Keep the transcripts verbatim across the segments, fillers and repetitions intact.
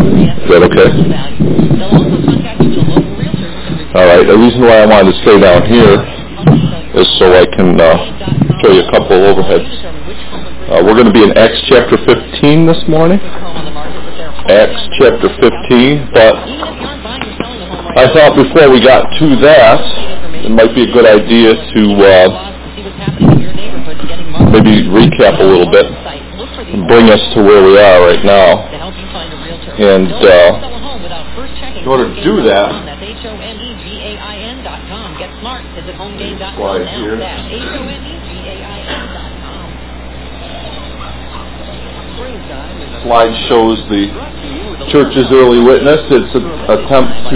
Is that okay? All right. The reason why I wanted to stay down here is so I can uh, show you a couple of overheads. Uh, we're going to be in Acts chapter fifteen this morning. Acts chapter fifteen, but I thought before we got to that, it might be a good idea to uh, maybe recap a little bit and bring us to where we are right now. And uh, in order to do that, slide here. Slide shows the church's early witness. It's an attempt to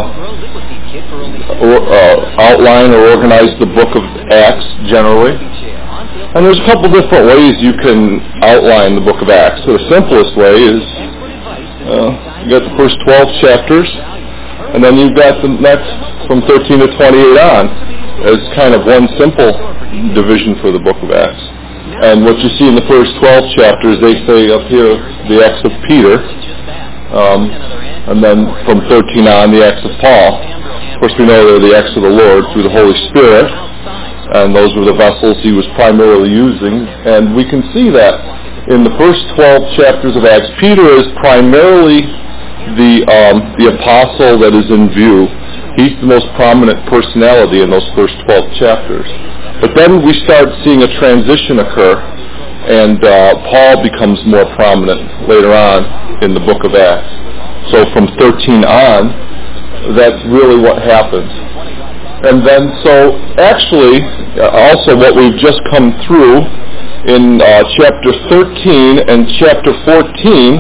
uh, or, uh, outline or organize the book of Acts generally. And there's a couple different ways you can outline the book of Acts. So the simplest way is uh, you got the first twelve chapters, and then you've got the next from thirteen to twenty-eight on as kind of one simple division for the book of Acts. And what you see in the first twelve chapters, they say up here, the Acts of Peter, um, and then from thirteen on, the Acts of Paul. Of course, we know they're the Acts of the Lord through the Holy Spirit, and those were the vessels he was primarily using. And we can see that in the first twelve chapters of Acts, Peter is primarily the um, the apostle that is in view. He's the most prominent personality in those first twelve chapters. But then we start seeing a transition occur, and uh, Paul becomes more prominent later on in the book of Acts. So from thirteen on, that's really what happens. And then, so actually, uh, also what we've just come through in uh, chapter thirteen and chapter fourteen,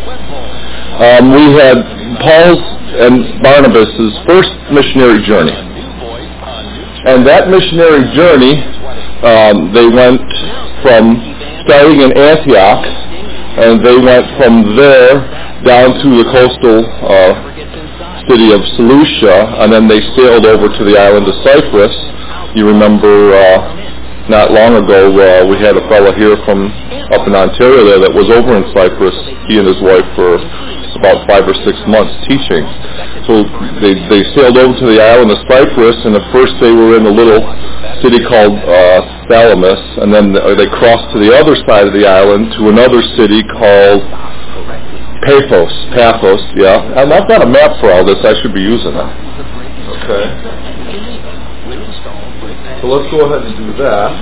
um, we had Paul's and Barnabas' first missionary journey. And that missionary journey, um, they went from starting in Antioch, and they went from there down to the coastal uh, city of Seleucia, and then they sailed over to the island of Cyprus. You remember uh, not long ago uh, we had a fellow here from up in Ontario there that was over in Cyprus, he and his wife, for about five or six months teaching. So they, they sailed over to the island of Cyprus, and at first they were in a little city called uh, Salamis, and then they crossed to the other side of the island to another city called Paphos. Paphos, yeah. And I've got a map for all this. I should be using it. Okay. So let's go ahead and do that.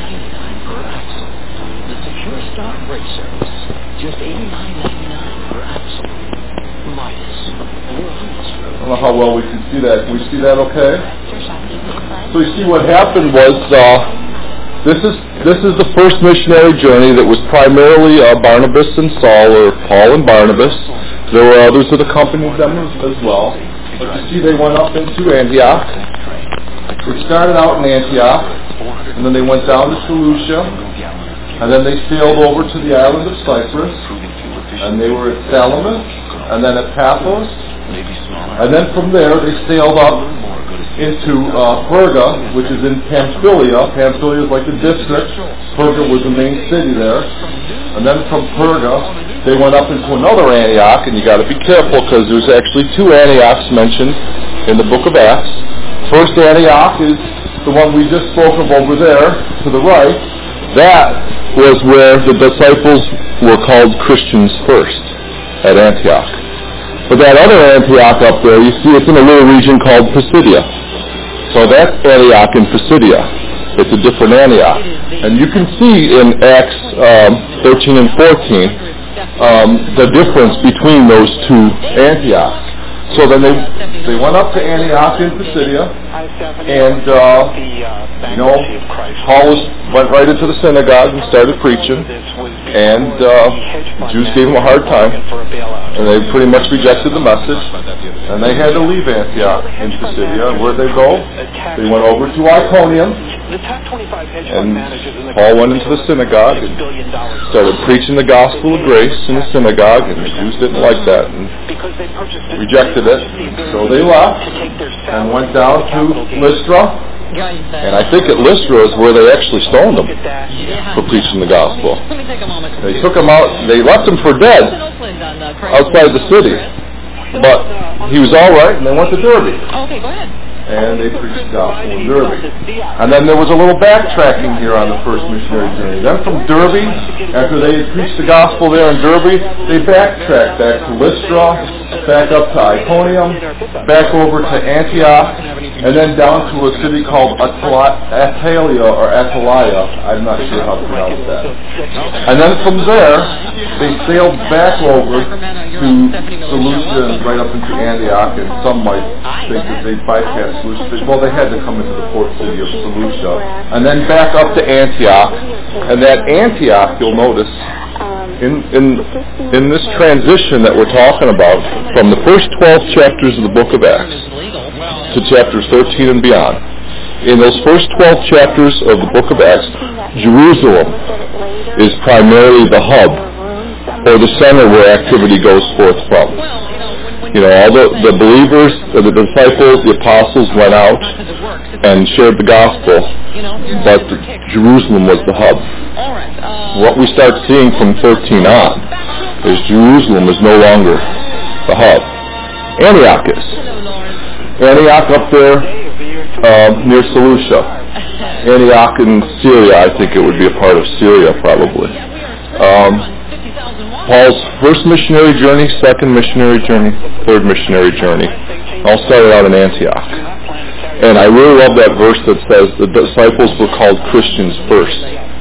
The secure stock freight service, just eighty-nine ninety-nine per ounce. Midas. I don't know how well we can see that. Can we see that okay? So you see what happened was uh, this is this is the first missionary journey that was primarily uh, Barnabas and Saul, or Paul and Barnabas. There were others that accompanied them as, as well. But you see they went up into Antioch. They started out in Antioch, and then they went down to Seleucia, and then they sailed over to the island of Cyprus, and they were at Salamis, and then at Paphos, and then from there they sailed up into uh, Perga, which is in Pamphylia. Pamphylia is like the district. Perga was the main city there. And then from Perga, they went up into another Antioch, and you got to be careful because there's actually two Antiochs mentioned in the book of Acts. First Antioch is the one we just spoke of over there to the right. That was where the disciples were called Christians first, at Antioch. But that other Antioch up there, you see it's in a little region called Pisidia. So that's Antioch in Pisidia. It's a different Antioch. And you can see in Acts um, thirteen and fourteen um, the difference between those two Antiochs. So then they they went up to Antioch in Pisidia, and uh, you know, Paul was, went right into the synagogue and started preaching, and uh, Jews gave him a hard time, and they pretty much rejected the message, and they had to leave Antioch in Pisidia. And where'd they go? They went over to Iconium, and Paul went into the synagogue and started preaching the gospel of grace in the synagogue, and the Jews didn't like that and rejected it. So they left and went down to Lystra And I think at Lystra is where they actually stoned him for preaching the gospel. They took him out, they left him for dead outside the city. But he was all right, and they went to Derby. Okay, go ahead. And they preached the gospel in Derby. And then there was a little backtracking here on the first missionary journey. Then from Derby, after they had preached the gospel there in Derby, they backtracked back to Lystra, back up to Iconium, back over to Antioch, and then down to a city called Attalia or Attalia. I'm not sure how to pronounce that. And then from there, they sailed back over to Seleucia and right up into Antioch, and some might think that they bypassed Seleucia. Well, they had to come into the port city of Seleucia, and then back up to Antioch. And that Antioch, you'll notice, in in in this transition that we're talking about, from the first twelve chapters of the book of Acts to chapters thirteen and beyond, in those first twelve chapters of the book of Acts, Jerusalem is primarily the hub, or the center where activity goes forth from. You know, all the, the believers, the disciples, the apostles went out and shared the gospel, but Jerusalem was the hub. What we start seeing from thirteen on is Jerusalem is no longer the hub. Antioch is. Antioch up there uh, near Seleucia. Antioch in Syria, I think it would be a part of Syria probably. Um, Paul's first missionary journey, second missionary journey, third missionary journey, all started out in Antioch. And I really love that verse that says the disciples were called Christians first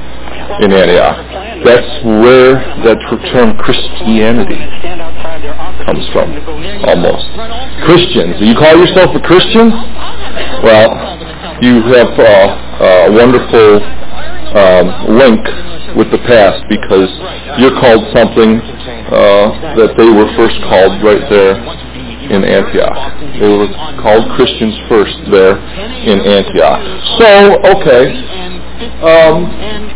in Antioch. That's where that term Christianity comes from, almost. Christians. You call yourself a Christian? Well, you have uh, a wonderful um, link with the past, because you're called something uh, that they were first called right there in Antioch. They were called Christians first there in Antioch. So, okay. Um,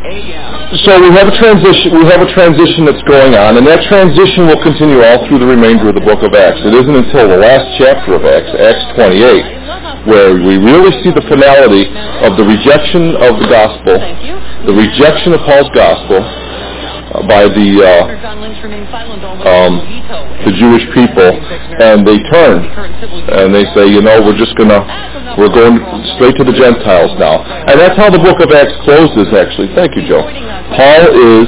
so we have a transition. We have a transition that's going on, and that transition will continue all through the remainder of the book of Acts. It isn't until the last chapter of Acts, Acts twenty-eight, where we really see the finality of the rejection of the gospel, the rejection of Paul's gospel uh, by the uh, um, the Jewish people, and they turn and they say, you know, we're just gonna we're going straight to the Gentiles now, and that's how the book of Acts closes. Actually, thank you, Joe. Paul is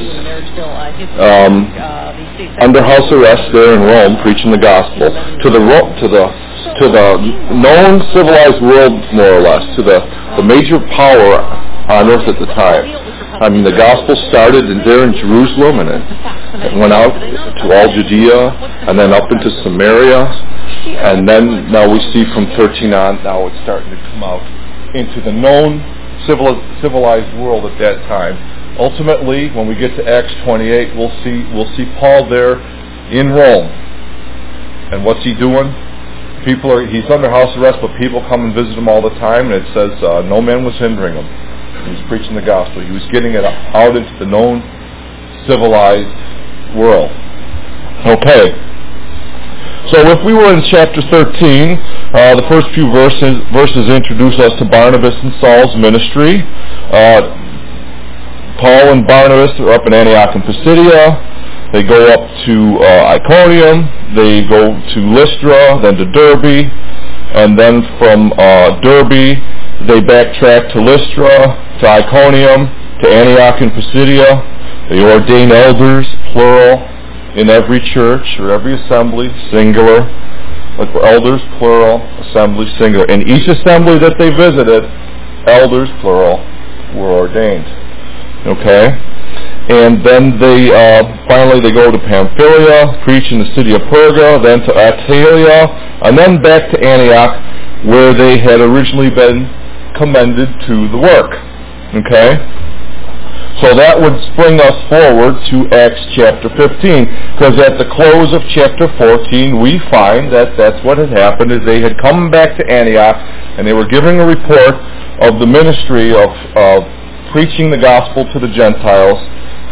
um, under house arrest there in Rome, preaching the gospel to the to the to the known civilized world, more or less, to the, the major power on earth at the time. I mean, the gospel started in, there in Jerusalem, and it, it went out to all Judea, and then up into Samaria, and then now we see from thirteen on, now it's starting to come out into the known civil, civilized world at that time. Ultimately, when we get to Acts twenty-eight, we'll see we'll see Paul there in Rome, and what's he doing? People are, he's under house arrest, but people come and visit him all the time, and it says uh, no man was hindering him. He was preaching the gospel. He was getting it out into the known civilized world. Okay. So if we were in chapter thirteen, uh, the first few verses, verses introduce us to Barnabas and Saul's ministry. Uh, Paul and Barnabas are up in Antioch and Pisidia. They go up to uh, Iconium, they go to Lystra, then to Derby, and then from uh, Derby, they backtrack to Lystra, to Iconium, to Antioch and Pisidia. They ordain elders, plural, in every church or every assembly, singular. Like elders, plural, assembly, singular. In each assembly that they visited, elders, plural, were ordained. Okay? And then they uh, finally they go to Pamphylia, preach in the city of Perga, then to Attalia, and then back to Antioch, where they had originally been commended to the work. Okay? So that would spring us forward to Acts chapter fifteen, because at the close of chapter fourteen, we find that that's what had happened, is they had come back to Antioch, and they were giving a report of the ministry of, of preaching the gospel to the Gentiles.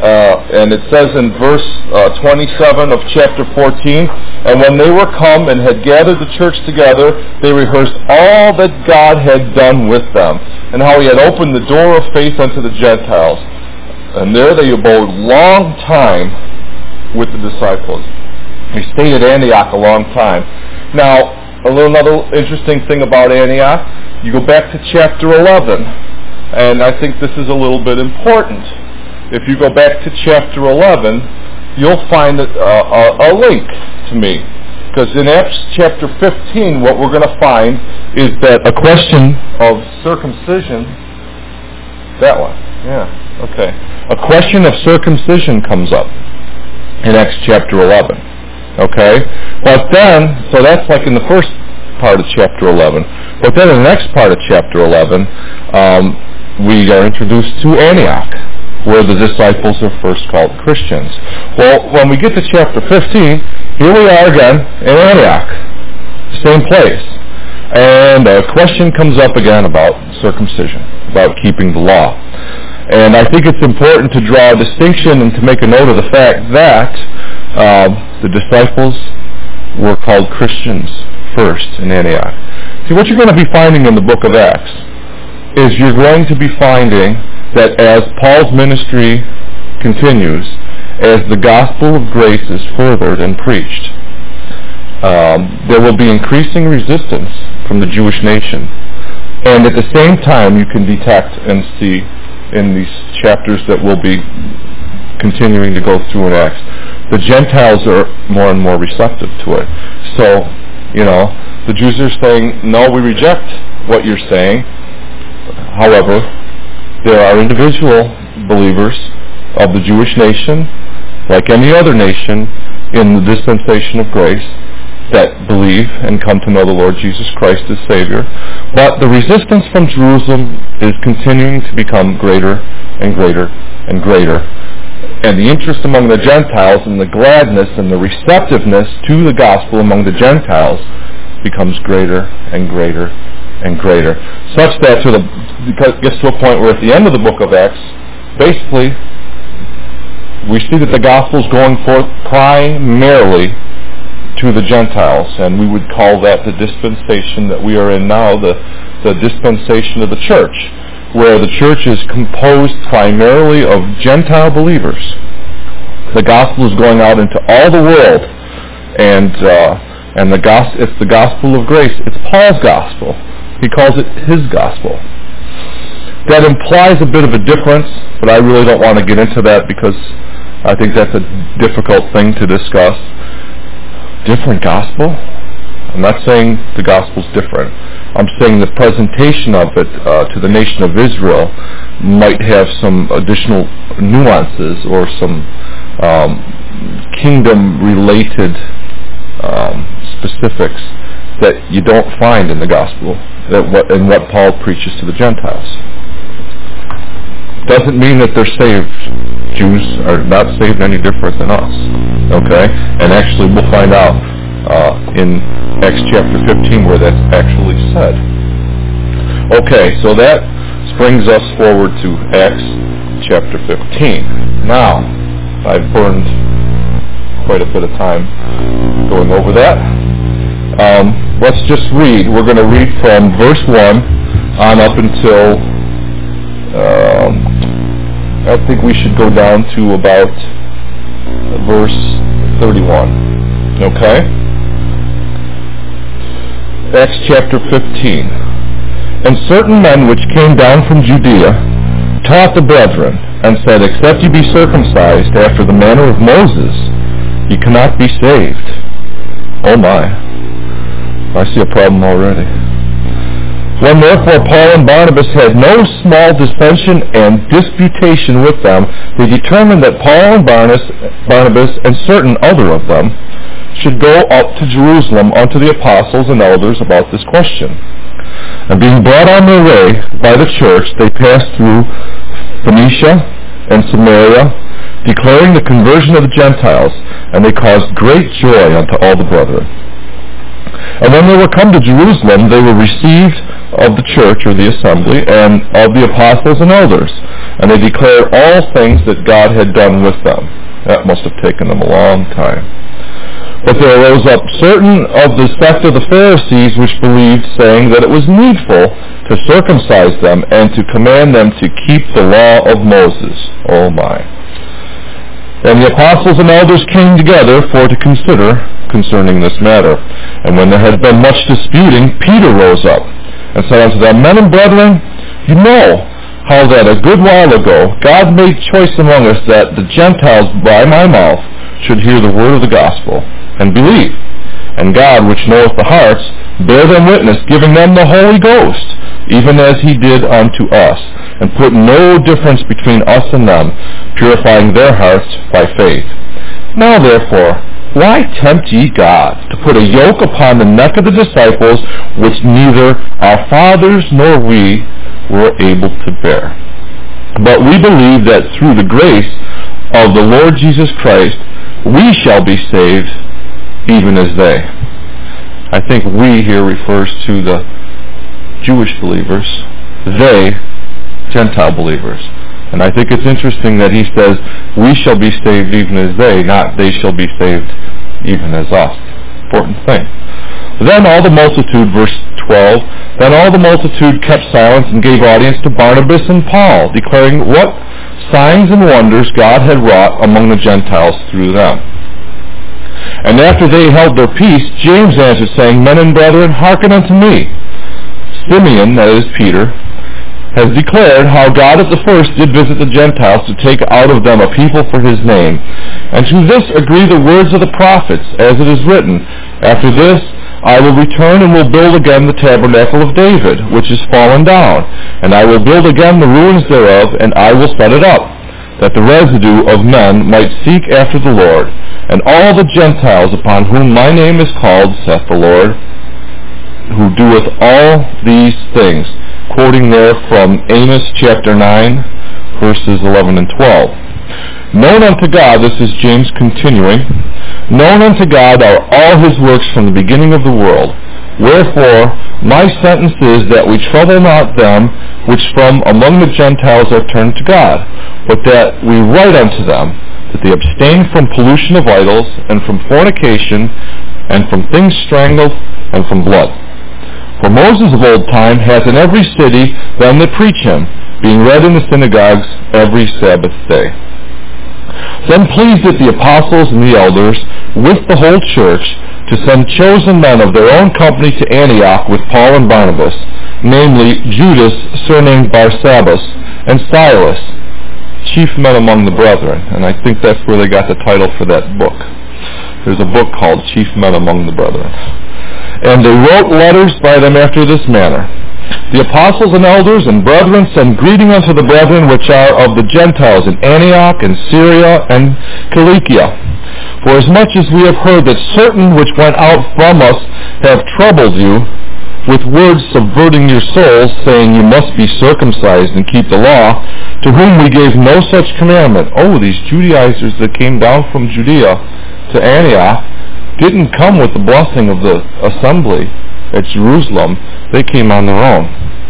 Uh, and it says in verse uh, twenty-seven of chapter fourteen, and when they were come and had gathered the church together, they rehearsed all that God had done with them, and how he had opened the door of faith unto the Gentiles. And there they abode long time with the disciples. They stayed at Antioch a long time. Now, a little another interesting thing about Antioch, you go back to chapter eleven, and I think this is a little bit important. If you go back to chapter eleven, you'll find a, a, a link to me. Because in Acts chapter fifteen, what we're going to find is that a question of circumcision, that one, yeah, okay. A question of circumcision comes up in Acts chapter eleven, okay? But then, so that's like in the first part of chapter eleven. But then in the next part of chapter eleven, um, we are introduced to Antioch, where the disciples are first called Christians. Well, when we get to chapter fifteen, here we are again in Antioch, same place. And a question comes up again about circumcision, about keeping the law. And I think it's important to draw a distinction and to make a note of the fact that uh, the disciples were called Christians first in Antioch. See, what you're going to be finding in the book of Acts is you're going to be finding that as Paul's ministry continues, as the gospel of grace is furthered and preached, um, there will be increasing resistance from the Jewish nation. And at the same time, you can detect and see in these chapters that we'll be continuing to go through in Acts, the Gentiles are more and more receptive to it. So, you know, the Jews are saying, no, we reject what you're saying. However, there are individual believers of the Jewish nation, like any other nation in the dispensation of grace, that believe and come to know the Lord Jesus Christ as Savior. But the resistance from Jerusalem is continuing to become greater and greater and greater. And the interest among the Gentiles and the gladness and the receptiveness to the gospel among the Gentiles becomes greater and greater and greater, such that to the, it gets to a point where at the end of the book of Acts, basically, we see that the gospel is going forth primarily to the Gentiles, and we would call that the dispensation that we are in now, the, the dispensation of the church, where the church is composed primarily of Gentile believers. The gospel is going out into all the world, and uh, and the gos- it's the gospel of grace. It's Paul's gospel. He calls it his gospel. That implies a bit of a difference, but I really don't want to get into that because I think that's a difficult thing to discuss. Different gospel? I'm not saying the gospel's different. I'm saying the presentation of it uh, to the nation of Israel might have some additional nuances or some um, kingdom-related um, specifics that you don't find in the gospel, that what, in what Paul preaches to the Gentiles. Doesn't mean that they're saved. Jews are not saved any different than us. Okay? And actually we'll find out uh, in Acts chapter fifteen where that's actually said. Okay, so that brings us forward to Acts chapter fifteen. Now, I've burned quite a bit of time going over that. Um, let's just read. We're going to read from verse one on up until um, I think we should go down to about verse thirty-one. Okay? Acts chapter fifteen. And certain men which came down from Judea taught the brethren, and said, Except ye be circumcised after the manner of Moses, ye cannot be saved. Oh my. I see a problem already. When therefore Paul and Barnabas had no small dissension and disputation with them, they determined that Paul and Barnabas, Barnabas and certain other of them should go up to Jerusalem unto the apostles and elders about this question. And being brought on their way by the church, they passed through Phoenicia and Samaria, declaring the conversion of the Gentiles, and they caused great joy unto all the brethren. And when they were come to Jerusalem, they were received of the church or the assembly and of the apostles and elders, and they declared all things that God had done with them. That must have taken them a long time. But there arose up certain of the sect of the Pharisees which believed, saying that it was needful to circumcise them and to command them to keep the law of Moses. Oh my. And the apostles and elders came together for to consider concerning this matter. And when there had been much disputing, Peter rose up and said unto them, Men and brethren, you know how that a good while ago God made choice among us that the Gentiles by my mouth should hear the word of the gospel and believe. And God, which knoweth the hearts, bare them witness, giving them the Holy Ghost, even as he did unto us, and put no difference between us and them, purifying their hearts by faith. Now therefore, why tempt ye God to put a yoke upon the neck of the disciples, which neither our fathers nor we were able to bear? But we believe that through the grace of the Lord Jesus Christ, we shall be saved, even as they. I think we here refers to the Jewish believers, they, Gentile believers. And I think it's interesting that he says, we shall be saved even as they, not they shall be saved even as us. Important thing. Then all the multitude, verse twelve, then all the multitude kept silence and gave audience to Barnabas and Paul, declaring what signs and wonders God had wrought among the Gentiles through them. And after they held their peace, James answered, saying, Men and brethren, hearken unto me. Simeon, that is Peter, has declared how God at the first did visit the Gentiles to take out of them a people for his name. And to this agree the words of the prophets, as it is written, After this I will return and will build again the tabernacle of David, which is fallen down. And I will build again the ruins thereof, and I will set it up, that the residue of men might seek after the Lord. And all the Gentiles upon whom my name is called, saith the Lord, who doeth all these things. Quoting there from Amos chapter nine, verses eleven and twelve. Known unto God, this is James continuing, known unto God are all his works from the beginning of the world. Wherefore, my sentence is that we trouble not them which from among the Gentiles are turned to God, but that we write unto them, that they abstain from pollution of idols, and from fornication, and from things strangled, and from blood. For Moses of old time hath in every city them that preach him, being read in the synagogues every Sabbath day. Then pleased it the apostles and the elders, with the whole church, to send chosen men of their own company to Antioch with Paul and Barnabas, namely Judas, surnamed Barsabbas, and Silas, chief men among the brethren. And I think that's where they got the title for that book. There's a book called Chief Men Among the Brethren. And they wrote letters by them after this manner. The apostles and elders and brethren send greeting unto the brethren which are of the Gentiles in Antioch and Syria and Cilicia. For as much as we have heard that certain which went out from us have troubled you with words subverting your souls, saying you must be circumcised and keep the law, to whom we gave no such commandment. Oh, these Judaizers that came down from Judea to Antioch didn't come with the blessing of the assembly at Jerusalem. They came on their own.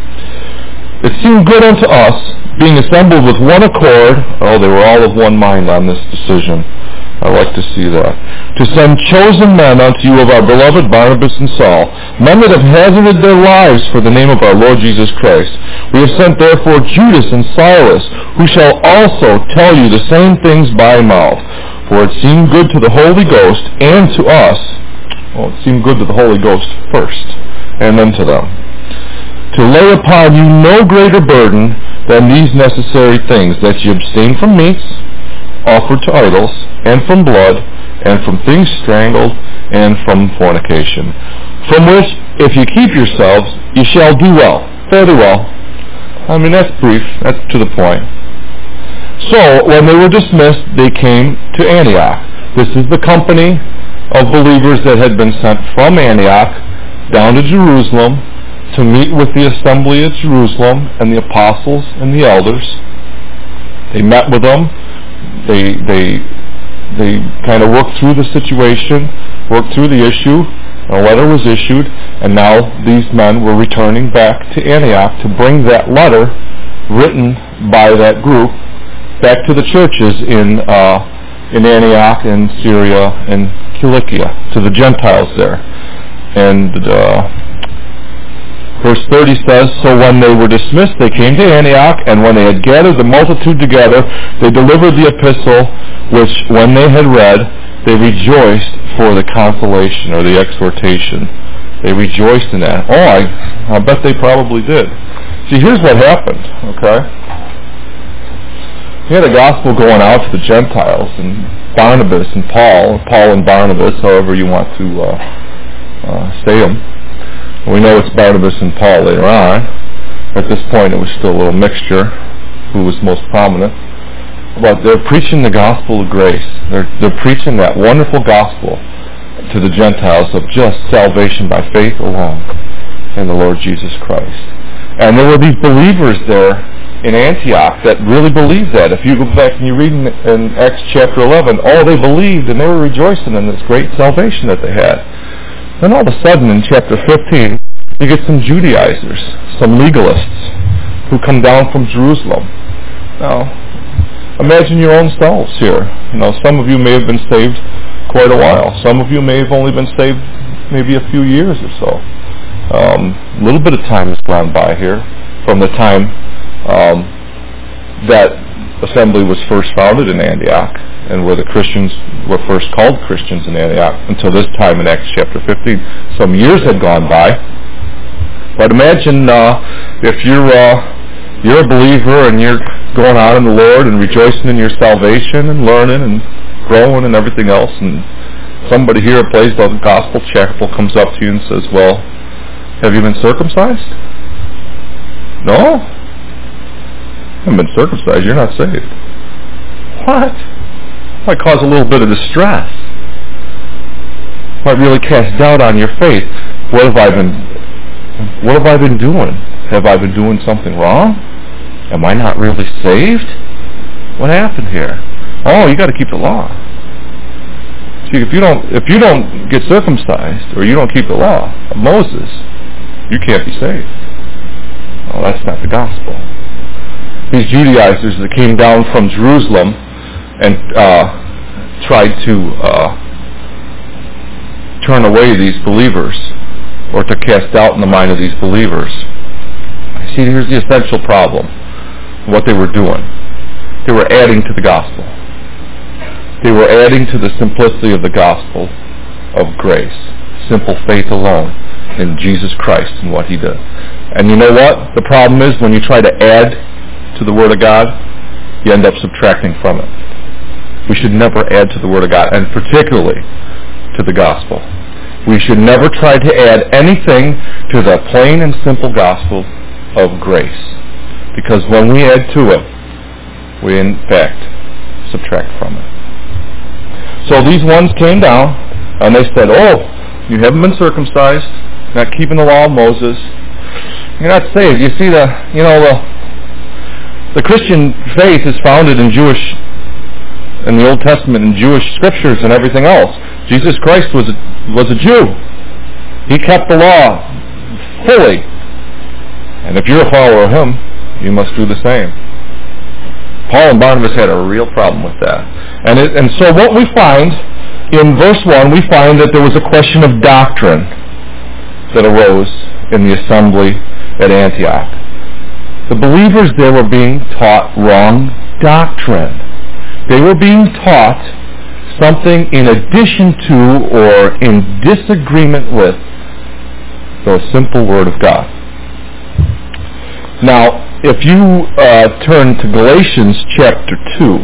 It seemed good unto us, being assembled with one accord, oh, they were all of one mind on this decision. I like to see that. To send chosen men unto you of our beloved Barnabas and Saul, men that have hazarded their lives for the name of our Lord Jesus Christ. We have sent therefore Judas and Silas, who shall also tell you the same things by mouth. For it seemed good to the Holy Ghost and to us, well, it seemed good to the Holy Ghost first, and then to them, to lay upon you no greater burden than these necessary things, that ye abstain from meats offered to idols, and from blood, and from things strangled, and from fornication. From which, if you keep yourselves, you shall do well, fairly well. I mean, that's brief, that's to the point. So, when they were dismissed, they came to Antioch. This is the company of believers that had been sent from Antioch down to Jerusalem to meet with the assembly at Jerusalem and the apostles and the elders. They met with them. They they they kind of worked through the situation, worked through the issue, A letter was issued, and now these men were returning back to Antioch to bring that letter written by that group back to the churches in uh, in Antioch and Syria and Cilicia, to the Gentiles there. And uh, verse thirty says, "So when they were dismissed, they came to Antioch, and when they had gathered the multitude together, they delivered the epistle, which when they had read, they rejoiced for the consolation," or the exhortation. They rejoiced in that. Oh, I, I bet they probably did. See, here's what happened, okay? You had a gospel going out to the Gentiles, and Barnabas and Paul, Paul and Barnabas, however you want to uh, uh, say them. We know it's Barnabas and Paul later on. At this point, it was still a little mixture, who was most prominent. But they're preaching the gospel of grace. They're, they're preaching that wonderful gospel to the Gentiles of just salvation by faith alone in the Lord Jesus Christ. And there were these believers there in Antioch that really believed that. If you go back and you read in, in Acts chapter eleven, oh, they believed and they were rejoicing in this great salvation that they had. Then all of a sudden in chapter fifteen, you get some Judaizers, some legalists who come down from Jerusalem. Now, imagine your own selves here. You know, some of you may have been saved quite a while. Some of you may have only been saved maybe a few years or so. Um, a little bit of time has gone by here from the time um, that assembly was first founded in Antioch and where the Christians were first called Christians in Antioch until this time in Acts chapter fifteen. Some years had gone by. But imagine uh, if you're uh, you're a believer and you're going out in the Lord and rejoicing in your salvation and learning and growing and everything else, and somebody here at Blaze Bible Gospel Chapel comes up to you and says, "Well, have you been circumcised?" "No? I haven't been circumcised. You're not saved." What? Might cause a little bit of distress. Might really cast doubt on your faith. What have I been what have I been doing? Have I been doing something wrong? Am I not really saved? What happened here? Oh, you got to keep the law. See, if you don't if you don't get circumcised or you don't keep the law of Moses, you can't be saved. Well, that's not the gospel. These Judaizers that came down from Jerusalem and uh, tried to uh, turn away these believers or to cast doubt in the mind of these believers. See, here's the essential problem. What they were doing. They were adding to the gospel. They were adding to the simplicity of the gospel of grace. Simple faith alone in Jesus Christ and what He did. And you know what? The problem is when you try to add to the Word of God, you end up subtracting from it. We should never add to the Word of God, and particularly to the gospel. We should never try to add anything to the plain and simple gospel of grace. Because when we add to it, we in fact subtract from it. So these ones came down, and they said, "Oh, you haven't been circumcised, not keeping the law of Moses, you're not saved." You see, the you know the the Christian faith is founded in Jewish, in the Old Testament, in Jewish scriptures and everything else. Jesus Christ was a, was a Jew. He kept the law fully, and if you're a follower of Him, you must do the same. Paul and Barnabas had a real problem with that. And it, and so what we find in verse one, we find that there was a question of doctrine that arose in the assembly at Antioch. The believers there were being taught wrong doctrine. They were being taught something in addition to or in disagreement with the simple Word of God. Now, if you uh, turn to Galatians chapter two,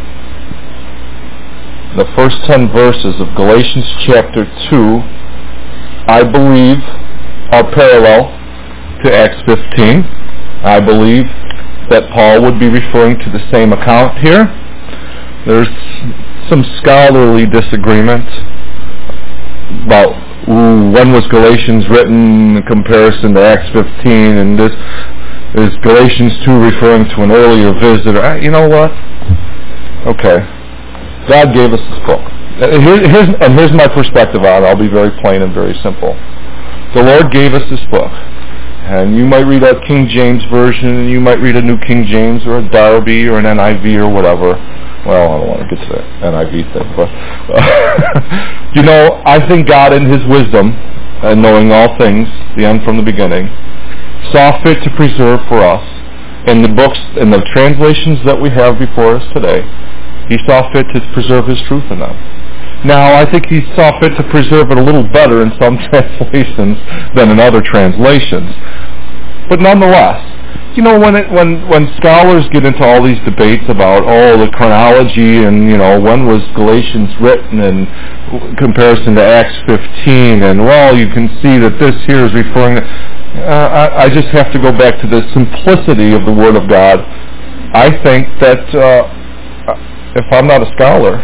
the first ten verses of Galatians chapter two, I believe, are parallel to Acts fifteen. I believe that Paul would be referring to the same account here. There's some scholarly disagreement about ooh, when was Galatians written in comparison to Acts fifteen, and this is Galatians two referring to an earlier visitor. You know what? Okay. God gave us this book. Here, here's, and here's my perspective on it. I'll be very plain and very simple. The Lord gave us this book. And you might read a King James version, and you might read a New King James or a Darby or an N I V or whatever. Well, I don't want to get to the N I V thing, but uh, you know, I think God in His wisdom and knowing all things, the end from the beginning, saw fit to preserve for us in the books, in the translations that we have before us today. He saw fit to preserve His truth in them. Now, I think He saw fit to preserve it a little better in some translations than in other translations. But nonetheless, you know, when it, when when scholars get into all these debates about, oh, the chronology and, you know, when was Galatians written in comparison to Acts fifteen, and, well, you can see that this here is referring to... Uh, I, I just have to go back to the simplicity of the Word of God. I think that uh, if I'm not a scholar...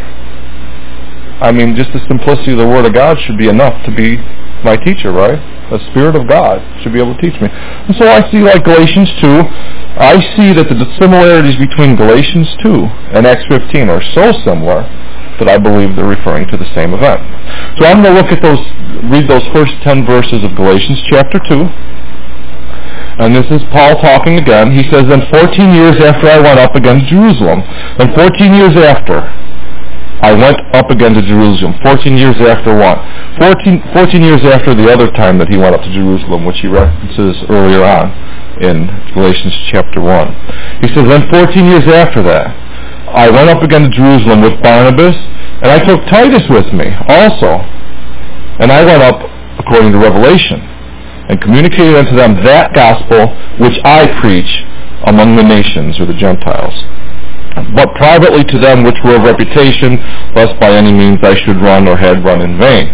I mean, just the simplicity of the Word of God should be enough to be my teacher, right? The Spirit of God should be able to teach me. And so I see, like Galatians two, I see that the similarities between Galatians two and Acts fifteen are so similar that I believe they're referring to the same event. So I'm going to look at those, read those first ten verses of Galatians chapter two. And this is Paul talking again. He says, then fourteen years after I went up again to Jerusalem, and fourteen years after I went up again to Jerusalem. fourteen years after what? fourteen, fourteen years after the other time that he went up to Jerusalem, which he references earlier on in Galatians chapter one. He says, then fourteen years after that, I went up again to Jerusalem with Barnabas, and I took Titus with me also. And I went up, according to Revelation, and communicated unto them that gospel which I preach among the nations, or the Gentiles, but privately to them which were of reputation, lest by any means I should run or had run in vain.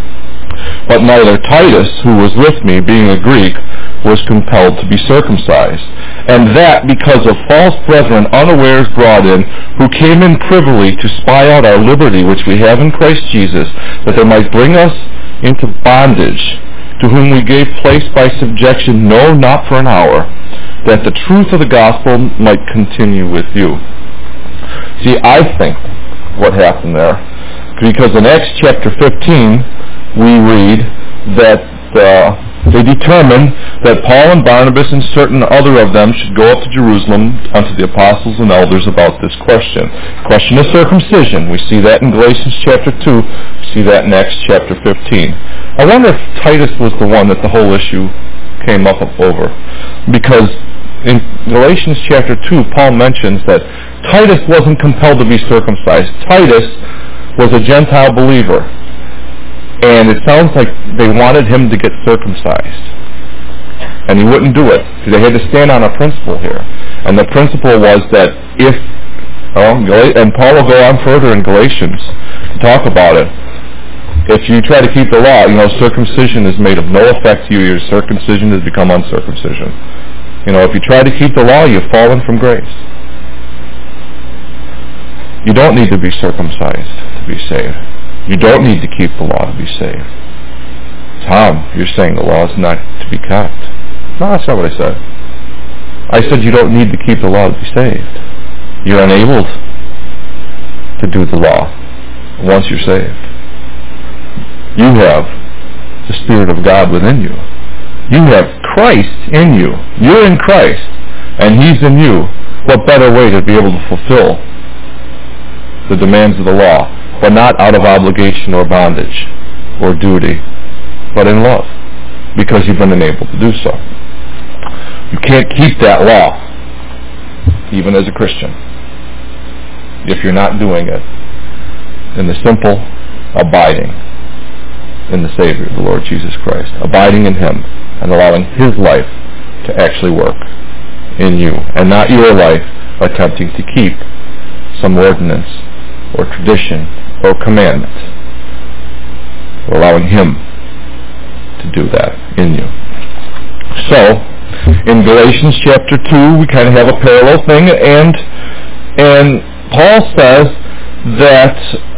But neither Titus, who was with me, being a Greek, was compelled to be circumcised, and that because of false brethren unawares brought in, who came in privily to spy out our liberty which we have in Christ Jesus, that they might bring us into bondage, to whom we gave place by subjection, no, not for an hour, that the truth of the gospel might continue with you. See, I think what happened there, because in Acts chapter fifteen, we read that uh, they determined that Paul and Barnabas and certain other of them should go up to Jerusalem unto the apostles and elders about this question. Question of circumcision. We see that in Galatians chapter two. We see that in Acts chapter fifteen. I wonder if Titus was the one that the whole issue came up over. Because in Galatians chapter two, Paul mentions that Titus wasn't compelled to be circumcised. Titus was a Gentile believer. And it sounds like they wanted him to get circumcised. And he wouldn't do it. They had to stand on a principle here. And the principle was that if, oh, and Paul will go on further in Galatians to talk about it, if you try to keep the law, you know, circumcision is made of no effect to you. Your circumcision has become uncircumcision. You know, if you try to keep the law, you've fallen from grace. You don't need to be circumcised to be saved. You don't need to keep the law to be saved. Tom, you're saying the law is not to be kept. No, that's not what I said. I said you don't need to keep the law to be saved. You're enabled to do the law once you're saved. You have the Spirit of God within you. You have Christ in you. You're in Christ, and He's in you. What better way to be able to fulfill the demands of the law, but not out of obligation or bondage or duty, but in love, because you've been enabled to do so. You can't keep that law, even as a Christian, if you're not doing it in the simple abiding in the Savior, the Lord Jesus Christ, abiding in Him and allowing His life to actually work in you, and not your life attempting to keep some ordinance or tradition or commandment. We're allowing Him to do that in you. So, in Galatians chapter two, we kind of have a parallel thing, and and Paul says that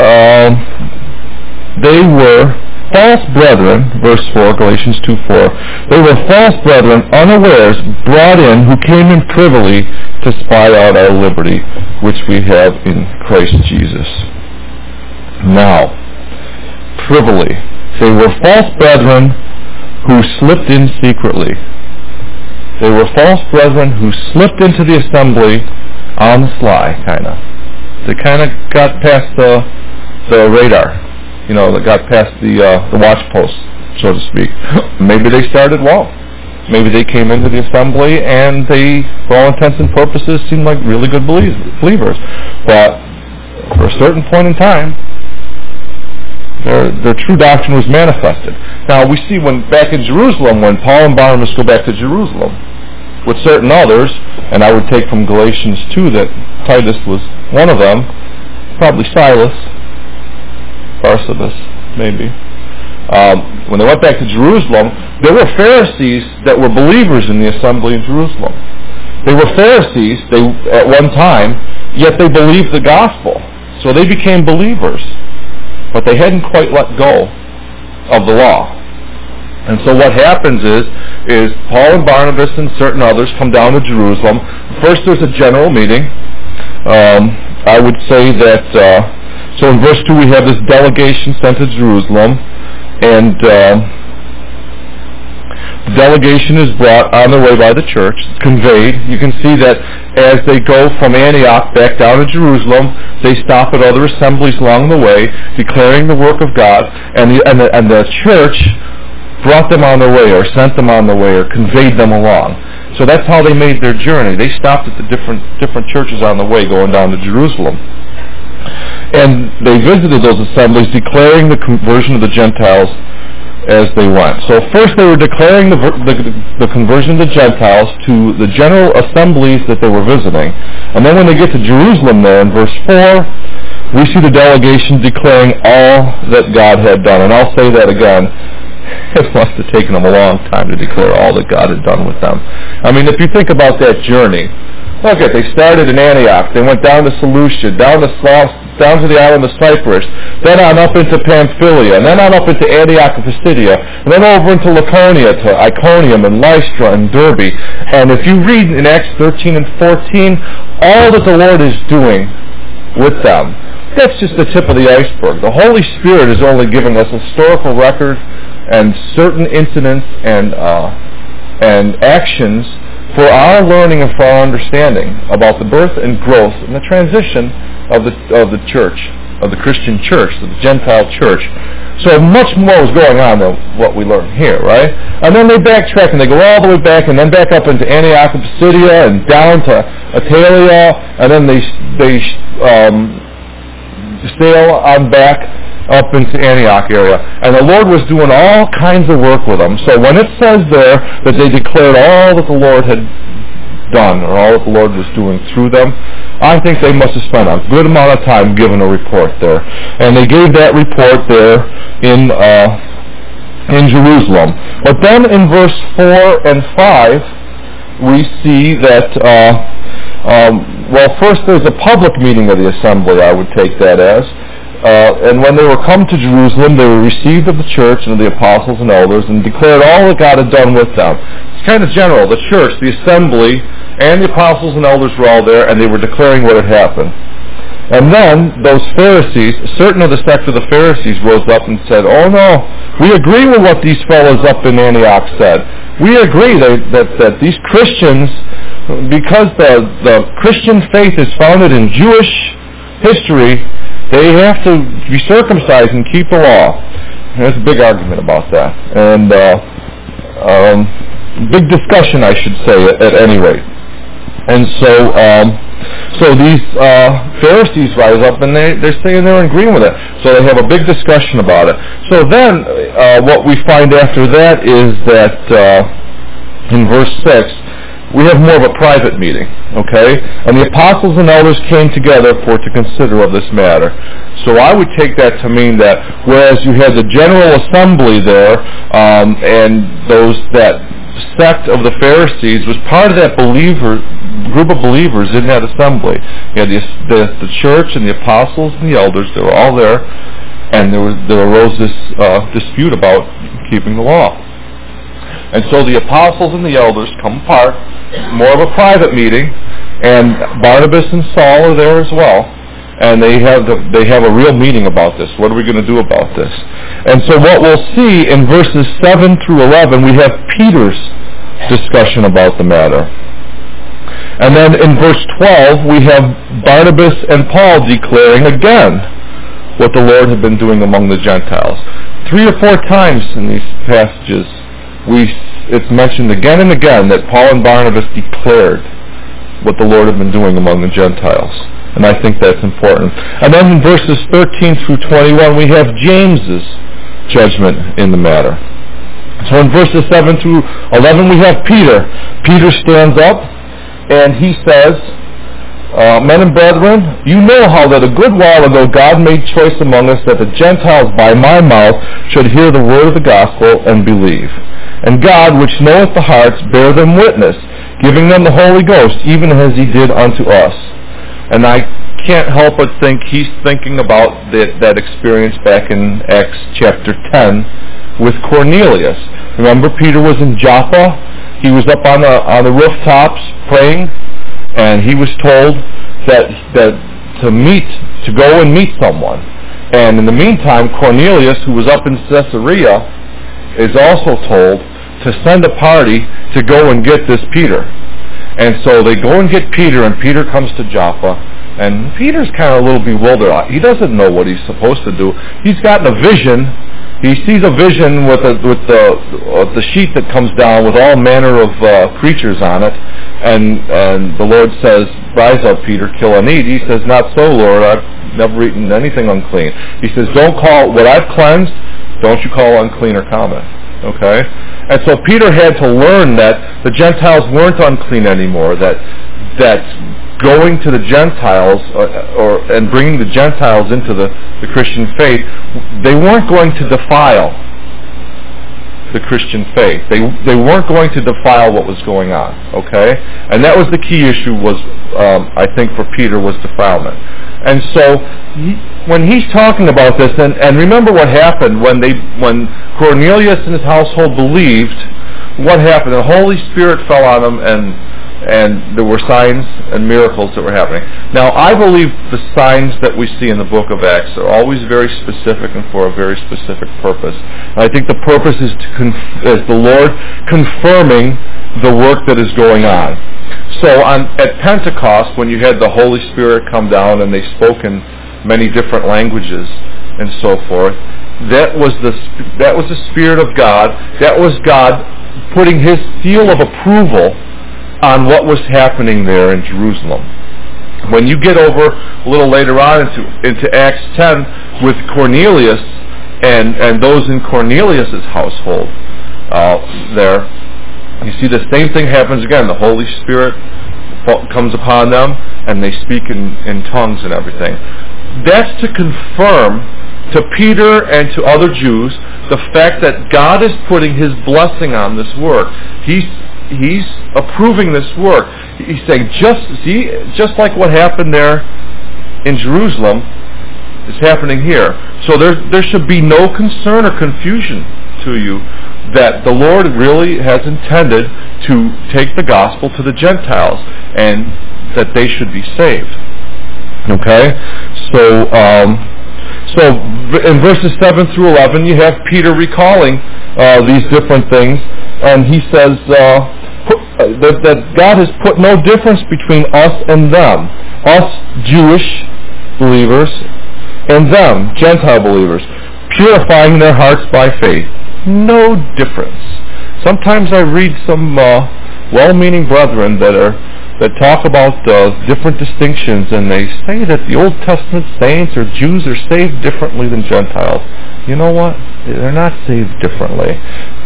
uh, they were false brethren, verse four, Galatians two four, they were false brethren unawares brought in, who came in privily to spy out our liberty, which we have in Christ Jesus. Now, privily, they were false brethren who slipped in secretly. They were false brethren who slipped into the assembly on the sly, kind of. They kind of got past the the radar, you know, that got past the uh, the watch post, so to speak. Maybe they started well. Maybe they came into the assembly and they, for all intents and purposes, seemed like really good believers. But for a certain point in time, their their true doctrine was manifested. Now we see when back in Jerusalem, when Paul and Barnabas go back to Jerusalem with certain others, and I would take from Galatians two that Titus was one of them, probably Silas, Barsabas, maybe. Um, when they went back to Jerusalem, there were Pharisees that were believers in the assembly in Jerusalem. They were Pharisees they at one time, yet they believed the gospel. So they became believers, but they hadn't quite let go of the law. And so what happens is, is Paul and Barnabas and certain others come down to Jerusalem. First there's a general meeting. Um, I would say that, uh, so in verse two we have this delegation sent to Jerusalem, and uh, the delegation is brought on their way by the church, it's conveyed. You can see that as they go from Antioch back down to Jerusalem, they stop at other assemblies along the way, declaring the work of God, and the, and the, and the church brought them on their way, or sent them on their way, or conveyed them along. So that's how they made their journey. They stopped at the different different churches on the way going down to Jerusalem. And they visited those assemblies, declaring the conversion of the Gentiles as they went. So first they were declaring the, the, the conversion of the Gentiles to the general assemblies that they were visiting. And then when they get to Jerusalem there in verse four, we see the delegation declaring all that God had done. And I'll say that again. It must have taken them a long time to declare all that God had done with them. I mean, if you think about that journey, look at, they started in Antioch, they went down to Seleucia, down to down to the island of Cyprus, then on up into Pamphylia, and then on up into Antioch of Pisidia, and then over into Laconia to Iconium and Lystra and Derbe. And if you read in Acts thirteen and fourteen, all that the Lord is doing with them, that's just the tip of the iceberg. The Holy Spirit is only giving us a historical record and certain incidents and uh, and actions for our learning and for our understanding about the birth and growth and the transition of the of the church, of the Christian church, of the Gentile church. So much more is going on than what we learn here, right? And then they backtrack and they go all the way back and then back up into Antioch of Pisidia and down to Attalia, and then they they um, sail on back up into Antioch area. And the Lord was doing all kinds of work with them. So when it says there that they declared all that the Lord had done, or all that the Lord was doing through them, I think they must have spent a good amount of time giving a report there. And they gave that report there in uh, in Jerusalem. But then in verse four and five, we see that, uh, um, well, first there's a public meeting of the assembly, I would take that as. Uh, and when they were come to Jerusalem, they were received of the church and of the apostles and elders, and declared all that God had done with them. It's kind of general. The church, the assembly, and the apostles and elders were all there, and they were declaring what had happened. And then those Pharisees, certain of the sect of the Pharisees rose up and said, "Oh no, we agree with what these fellows up in Antioch said. We agree that, that, that these Christians, because the, the Christian faith is founded in Jewish history, they have to be circumcised and keep the law." There's a big argument about that. And uh, um, big discussion, I should say, at, at any rate. And so um, so these uh, Pharisees rise up and they, they're saying they're agreeing with it. So they have a big discussion about it. So then uh, what we find after that is that uh, in verse six, we have more of a private meeting, okay? And the apostles and elders came together for to consider of this matter. So I would take that to mean that whereas you had the general assembly there, um, and those that sect of the Pharisees was part of that believer group of believers in that assembly. You had the, the, the church and the apostles and the elders, they were all there, and there, was, there arose this uh, dispute about keeping the law. And so the apostles and the elders come apart, more of a private meeting, and Barnabas and Saul are there as well. and they have the, they have a real meeting about this. What are we going to do about this? And so what we'll see in verses seven through eleven, we have Peter's discussion about the matter. And then in verse twelve, we have Barnabas and Paul declaring again what the Lord had been doing among the Gentiles. Three or four times in these passages, we it's mentioned again and again that Paul and Barnabas declared what the Lord had been doing among the Gentiles. And I think that's important. And then in verses thirteen through twenty-one, we have James's judgment in the matter. So in verses seven through eleven, we have Peter. Peter stands up and he says, uh, Men and brethren, you know how that a good while ago God made choice among us that the Gentiles by my mouth should hear the word of the gospel and believe. And God, which knoweth the hearts, bear them witness, giving them the Holy Ghost, even as he did unto us. And I can't help but think he's thinking about that, that experience back in Acts chapter ten with Cornelius. Remember, Peter was in Joppa. He was up on the on the rooftops praying, and he was told that that to meet to go and meet someone. And in the meantime, Cornelius, who was up in Caesarea, is also told to send a party to go and get this Peter. And so they go and get Peter, and Peter comes to Joppa, and Peter's kind of a little bewildered. He doesn't know what he's supposed to do. He's gotten a vision. He sees a vision with a, with the uh, the sheet that comes down with all manner of uh, creatures on it, and and the Lord says, "Rise up, Peter, kill and eat." He says, "Not so, Lord. I've never eaten anything unclean." He says, "Don't call what I've cleansed, don't you call unclean or common." Okay? And so Peter had to learn that the Gentiles weren't unclean anymore, that that going to the Gentiles uh, or and bringing the Gentiles into the, the Christian faith, they weren't going to defile the Christian faith. They they weren't going to defile what was going on. Okay? And that was the key issue was, um, I think, for Peter was defilement. And so he, when he's talking about this, and, and remember what happened when they when Cornelius and his household believed, what happened? The Holy Spirit fell on them, and and there were signs and miracles that were happening. Now, I believe the signs that we see in the book of Acts are always very specific and for a very specific purpose. And I think the purpose is to conf- is the Lord confirming the work that is going on. So on, at Pentecost, when you had the Holy Spirit come down and they spoke in many different languages and so forth, that was the that was the Spirit of God. That was God putting His seal of approval on what was happening there in Jerusalem. When you get over a little later on into, into Acts ten with Cornelius and, and those in Cornelius' household uh, there, you see the same thing happens again. The Holy Spirit comes upon them and they speak in, in tongues and everything. That's to confirm to Peter and to other Jews the fact that God is putting His blessing on this work. He's He's approving this work. He's saying, just see, just like what happened there in Jerusalem is happening here. So there, there should be no concern or confusion to you that the Lord really has intended to take the gospel to the Gentiles and that they should be saved. Okay? So, um, so in verses seven through eleven, you have Peter recalling uh, these different things, and he says uh, put, uh, that, that God has put no difference between us and them, us Jewish believers and them, Gentile believers, purifying their hearts by faith. No difference. Sometimes I read some uh, well-meaning brethren that are that talk about uh, different distinctions, and they say that the Old Testament saints or Jews are saved differently than Gentiles. You know what? They're not saved differently.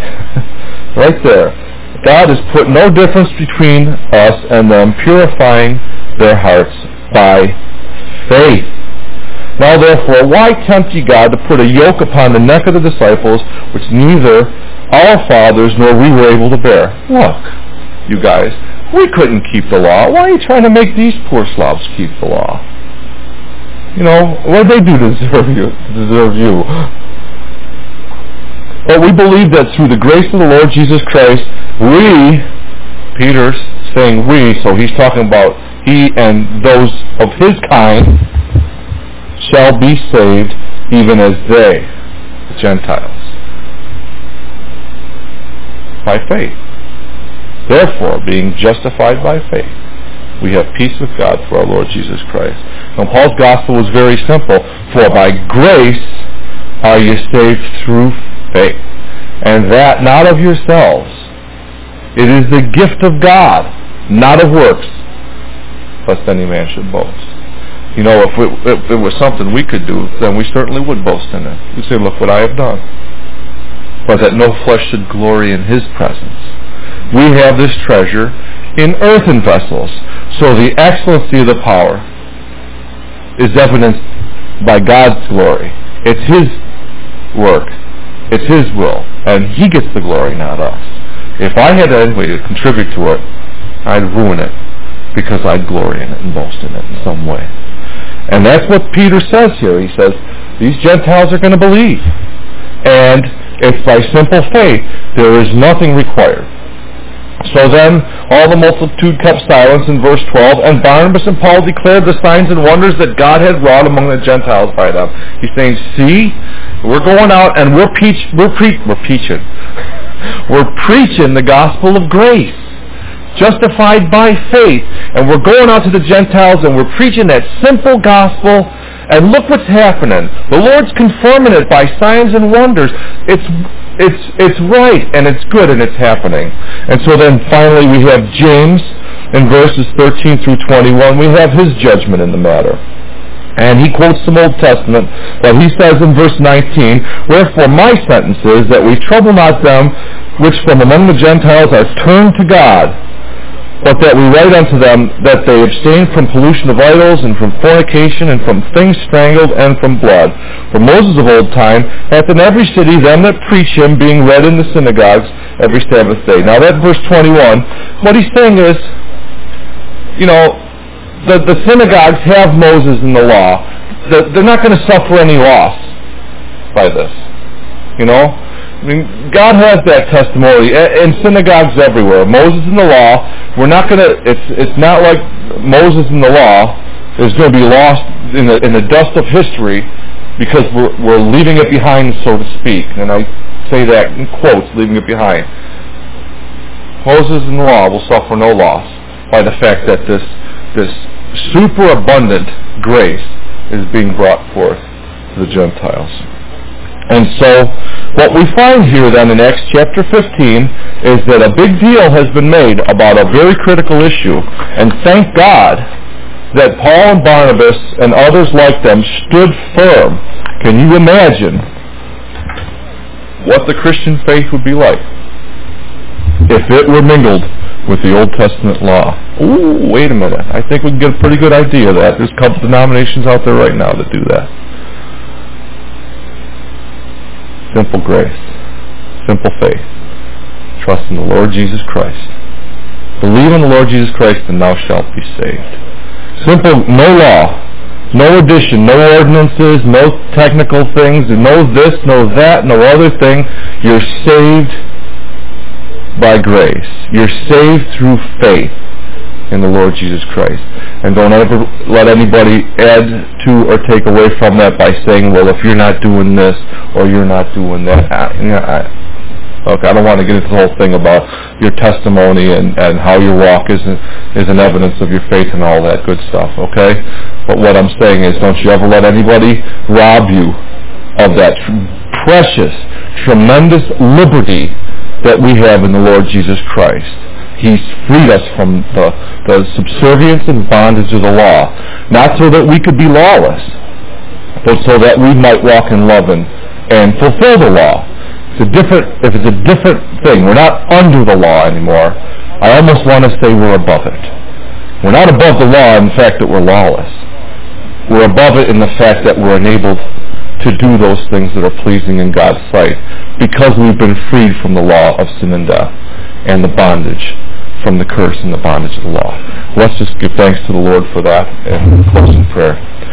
Right there. God has put no difference between us and them, purifying their hearts by faith. Now therefore, why tempt ye God to put a yoke upon the neck of the disciples, which neither our fathers nor we were able to bear? Look, you guys, we couldn't keep the law. Why are you trying to make these poor slobs keep the law? You know, what did they do to deserve you? To deserve you? But we believe that through the grace of the Lord Jesus Christ, we, Peter's saying we, so he's talking about he and those of his kind, shall be saved, even as they, the Gentiles, by faith. Therefore, being justified by faith, we have peace with God through our Lord Jesus Christ. Now, Paul's gospel was very simple. For by grace are you saved through faith, and that not of yourselves. It is the gift of God, not of works, lest any man should boast. You know, if it, if it was something we could do, then we certainly would boast in it. We say, look what I have done. But that no flesh should glory in his presence. We have this treasure in earthen vessels. So the excellency of the power is evidenced by God's glory. It's his work. It's his will. And he gets the glory, not us. If I had any way to contribute to it, I'd ruin it because I'd glory in it and boast in it in some way. And that's what Peter says here. He says, these Gentiles are going to believe. And it's by simple faith. There is nothing required. So then all the multitude kept silence in verse twelve, and Barnabas and Paul declared the signs and wonders that God had wrought among the Gentiles by them. He's saying, see, we're going out and we're preach, we're pre- we're preaching. We're preaching the gospel of grace, justified by faith, and we're going out to the Gentiles and we're preaching that simple gospel. And look what's happening. The Lord's confirming it by signs and wonders. It's it's it's right and it's good and it's happening. And so then finally we have James in verses thirteen through twenty-one. We have his judgment in the matter. And he quotes some Old Testament, but he says in verse nineteen, wherefore my sentence is that we trouble not them which from among the Gentiles are turned to God, but that we write unto them that they abstain from pollution of idols, and from fornication, and from things strangled, and from blood. For Moses of old time hath in every city them that preach him, being read in the synagogues every Sabbath day. Now that verse twenty-one, what he's saying is, you know, the, the synagogues have Moses in the law. The, they're not going to suffer any loss by this, you know. I mean, God has that testimony in synagogues everywhere. Moses in the law, we're not going to, it's it's not like Moses in the law is going to be lost in the, in the dust of history because we're, we're leaving it behind, so to speak. And I say that in quotes, leaving it behind. Moses in the law will suffer no loss by the fact that this, this superabundant grace is being brought forth to the Gentiles. And so what we find here then in Acts chapter fifteen is that a big deal has been made about a very critical issue. And thank God that Paul and Barnabas and others like them stood firm. Can you imagine what the Christian faith would be like if it were mingled with the Old Testament law? Ooh, wait a minute. I think we can get a pretty good idea of that. There's a couple denominations out there right now that do that. Simple grace, simple faith. Trust in the Lord Jesus Christ. Believe in the Lord Jesus Christ and thou shalt be saved. Simple, no law, no addition, no ordinances, no technical things, no this, no that, no other thing. You're saved by grace. You're saved through faith in the Lord Jesus Christ. And don't ever let anybody add to or take away from that by saying, well, if you're not doing this or you're not doing that. I, you know, I, look, I don't want to get into the whole thing about your testimony and, and how your walk is, is an evidence of your faith and all that good stuff, okay? But what I'm saying is, don't you ever let anybody rob you of that precious, tremendous liberty that we have in the Lord Jesus Christ. He's freed us from the, the subservience and bondage of the law, not so that we could be lawless, but so that we might walk in love and, and fulfill the law. It's a different, if it's a different thing, we're not under the law anymore. I almost want to say we're above it. We're not above the law in the fact that we're lawless. We're above it in the fact that we're enabled to do those things that are pleasing in God's sight because we've been freed from the law of sin and death and the bondage from the curse and the bondage of the law. Let's just give thanks to the Lord for that and close in prayer.